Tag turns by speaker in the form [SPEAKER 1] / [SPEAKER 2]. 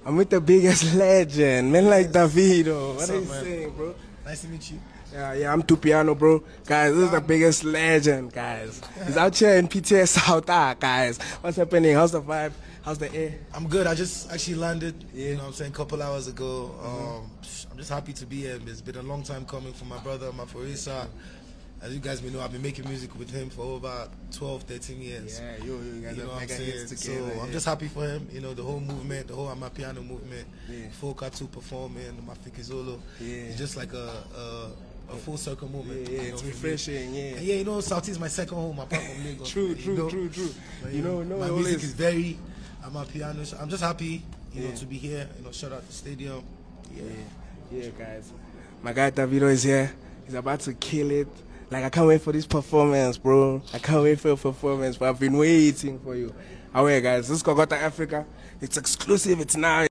[SPEAKER 1] I'm with the biggest legend, man, like Davido. What are you
[SPEAKER 2] man?
[SPEAKER 1] saying, bro?
[SPEAKER 2] Nice to meet you.
[SPEAKER 1] Yeah, I'm Tupiano, bro. Guys, this is the biggest legend, guys. He's out here in PTS South, guys. What's happening? How's the vibe? How's the air?
[SPEAKER 2] I'm good. I just actually landed, you know what I'm saying, a couple hours ago. I'm just happy to be here. It's been a long time coming for my brother, Maphorisa. As you guys may know, I've been making music with him for over 12, 13 years.
[SPEAKER 1] Yeah, you guys
[SPEAKER 2] You know
[SPEAKER 1] are
[SPEAKER 2] what I'm
[SPEAKER 1] mega
[SPEAKER 2] saying?
[SPEAKER 1] hits
[SPEAKER 2] So
[SPEAKER 1] together.
[SPEAKER 2] I'm just happy for him. You know, the whole movement, the whole Amapiano movement,
[SPEAKER 1] Yeah.
[SPEAKER 2] Folkatu performing, Mafikizolo.
[SPEAKER 1] Yeah.
[SPEAKER 2] It's just like a full circle movement.
[SPEAKER 1] Yeah,
[SPEAKER 2] you know,
[SPEAKER 1] it's
[SPEAKER 2] for me.
[SPEAKER 1] refreshing, yeah.
[SPEAKER 2] And yeah, you know, South is my second home apart from Lagos.
[SPEAKER 1] True.
[SPEAKER 2] But,
[SPEAKER 1] You know,
[SPEAKER 2] my music is very Amapiano. So I'm just happy, you know, to be here. You know, shout out the stadium.
[SPEAKER 1] Yeah, guys. My guy Davido is here. He's about to kill it. Like, I can't wait for this performance, bro. I can't wait for your performance, but I've been waiting for you. Alright, guys, this is Kogota Africa. It's exclusive. It's now.